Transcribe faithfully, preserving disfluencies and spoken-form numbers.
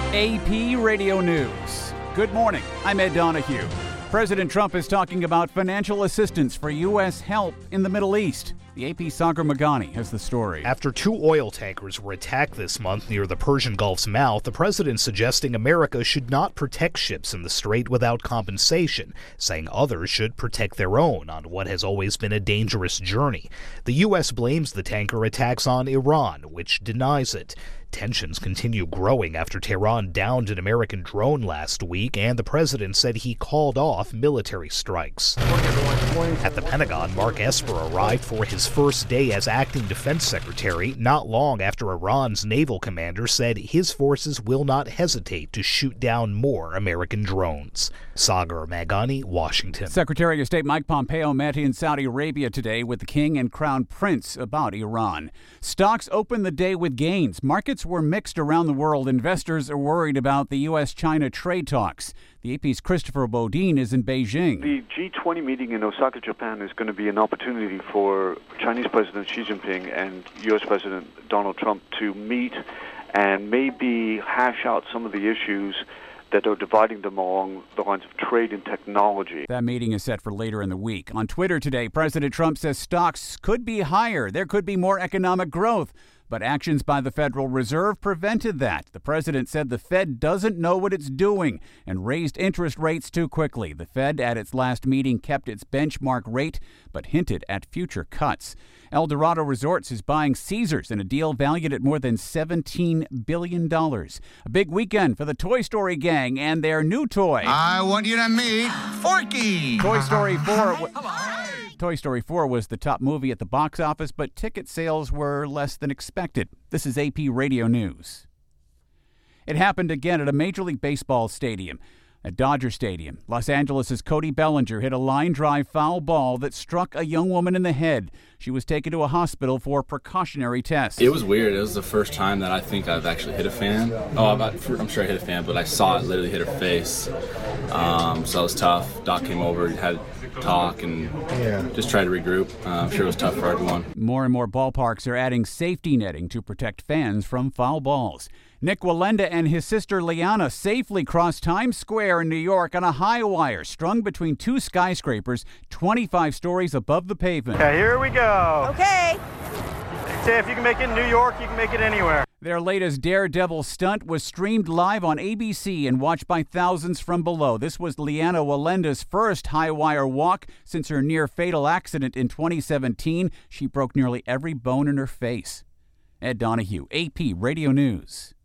A P Radio News. Good morning. I'm Ed Donahue. President Trump is talking about financial assistance for U S help in the Middle East. The A P's Sagar Meghani has the story. After two oil tankers were attacked this month near the Persian Gulf's mouth, the president suggesting America should not protect ships in the strait without compensation, saying others should protect their own on what has always been a dangerous journey. The U S blames the tanker attacks on Iran, which denies it. Tensions continue growing after Tehran downed an American drone last week, and the president said he called off military strikes. At the Pentagon, Mark Esper arrived for his first day as acting defense secretary not long after Iran's naval commander said his forces will not hesitate to shoot down more American drones. Sagar Meghani, Washington. Secretary of State Mike Pompeo met in Saudi Arabia today with the king and crown prince about Iran. Stocks opened the day with gains. Markets were mixed around the world. Investors are worried about the U S China trade talks. The A P's Christopher Bodine is in Beijing. The G twenty meeting in Osaka, Japan is going to be an opportunity for Chinese President Xi Jinping and U S President Donald Trump to meet and maybe hash out some of the issues that are dividing them along the lines of trade and technology. That meeting is set for later in the week. On Twitter today, President Trump says stocks could be higher. There could be more economic growth. But actions by the Federal Reserve prevented that. The president said the Fed doesn't know what it's doing and raised interest rates too quickly. The Fed, at its last meeting, kept its benchmark rate, but hinted at future cuts. Eldorado Resorts is buying Caesars in a deal valued at more than seventeen billion dollars. A big weekend for the Toy Story gang and their new toy. I want you to meet Forky. Toy Story four... W- Toy Story four was the top movie at the box office, but ticket sales were less than expected. This is A P Radio News. It happened again at a Major League Baseball stadium. At Dodger Stadium, Los Angeles' Cody Bellinger hit a line drive foul ball that struck a young woman in the head. She was taken to a hospital for precautionary tests. It was weird. It was the first time that I think I've actually hit a fan. Oh, I'm, I'm sure I hit a fan, but I saw it literally hit her face. Um, so it was tough. Doc came over, had a talk, and yeah. just tried to regroup. Uh, I'm sure it was tough for everyone. More and more ballparks are adding safety netting to protect fans from foul balls. Nick Wallenda and his sister Liana safely crossed Times Square in New York on a high wire strung between two skyscrapers twenty-five stories above the pavement. Okay, here we go. Okay. Say if you can make it in New York, you can make it anywhere. Their latest daredevil stunt was streamed live on A B C and watched by thousands from below. This was Liana Wallenda's first high-wire walk since her near-fatal accident in twenty seventeen. She broke nearly every bone in her face. Ed Donahue, A P Radio News.